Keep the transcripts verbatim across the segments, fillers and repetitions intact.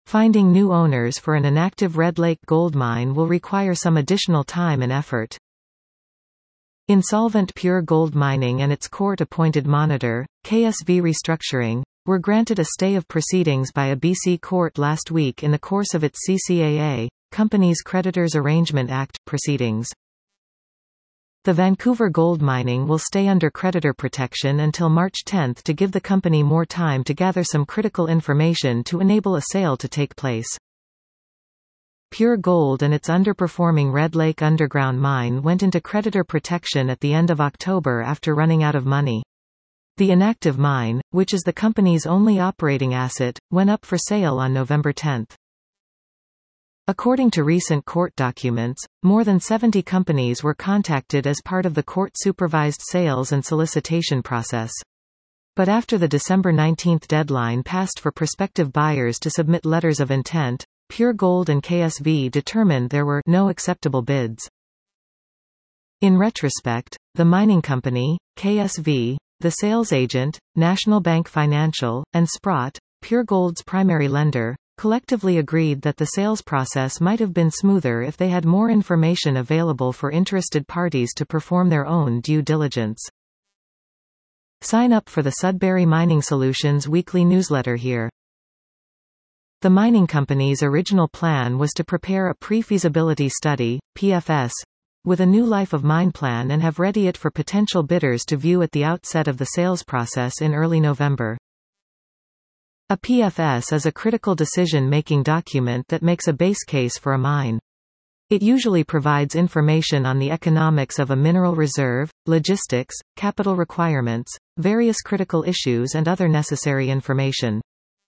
Finding new owners for an inactive Red Lake gold mine will require some additional time and effort. Insolvent Pure Gold Mining and its court-appointed monitor, K S V Restructuring, were granted a stay of proceedings by a B C court last week in the course of its C C A A, Companies Creditors Arrangement Act, proceedings. The Vancouver Gold Mining will stay under creditor protection until March tenth to give the company more time to gather some critical information to enable a sale to take place. Pure Gold and its underperforming Red Lake underground mine went into creditor protection at the end of October after running out of money. The inactive mine, which is the company's only operating asset, went up for sale on November tenth. According to recent court documents, more than seventy companies were contacted as part of the court-supervised sales and solicitation process. But after the December nineteenth deadline passed for prospective buyers to submit letters of intent, Pure Gold and K S V determined there were no acceptable bids. In retrospect, the mining company, K S V, the sales agent, National Bank Financial, and Sprott, Pure Gold's primary lender, collectively agreed that the sales process might have been smoother if they had more information available for interested parties to perform their own due diligence. Sign up for the Sudbury Mining Solutions weekly newsletter here. The mining company's original plan was to prepare a pre-feasibility study, P F S, with a new life of mine plan and have ready it for potential bidders to view at the outset of the sales process in early November. A P F S is a critical decision-making document that makes a base case for a mine. It usually provides information on the economics of a mineral reserve, logistics, capital requirements, various critical issues and other necessary information.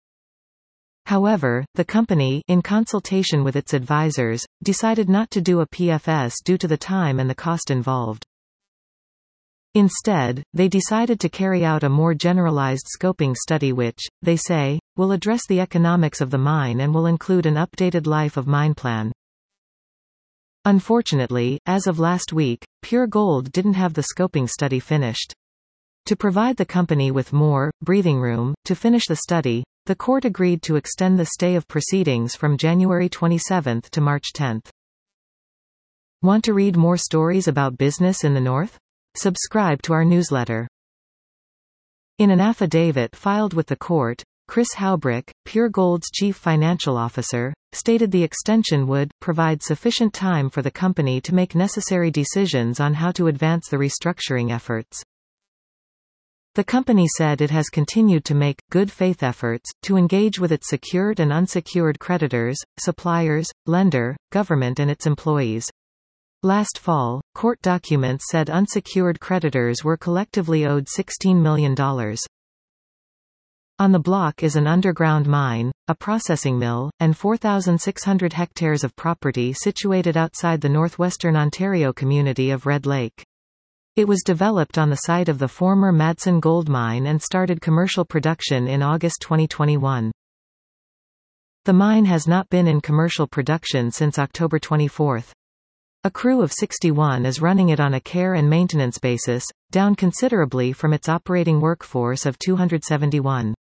However, the company, in consultation with its advisors, decided not to do a P F S due to the time and the cost involved. Instead, they decided to carry out a more generalized scoping study which, they say, will address the economics of the mine and will include an updated life of mine plan. Unfortunately, as of last week, Pure Gold didn't have the scoping study finished. To provide the company with more breathing room to finish the study, the court agreed to extend the stay of proceedings from January twenty-seventh to March tenth. Want to read more stories about business in the North? Subscribe to our newsletter. In an affidavit filed with the court, Chris Haubrick, Pure Gold's chief financial officer, stated the extension would provide sufficient time for the company to make necessary decisions on how to advance the restructuring efforts. The company said it has continued to make good faith efforts to engage with its secured and unsecured creditors, suppliers, lender, government and its employees. Last fall, court documents said unsecured creditors were collectively owed sixteen million dollars. On the block is an underground mine, a processing mill, and four thousand six hundred hectares of property situated outside the northwestern Ontario community of Red Lake. It was developed on the site of the former Madsen Gold Mine and started commercial production in August twenty twenty-one. The mine has not been in commercial production since October twenty-fourth. A crew of sixty-one is running it on a care and maintenance basis, down considerably from its operating workforce of two hundred seventy-one.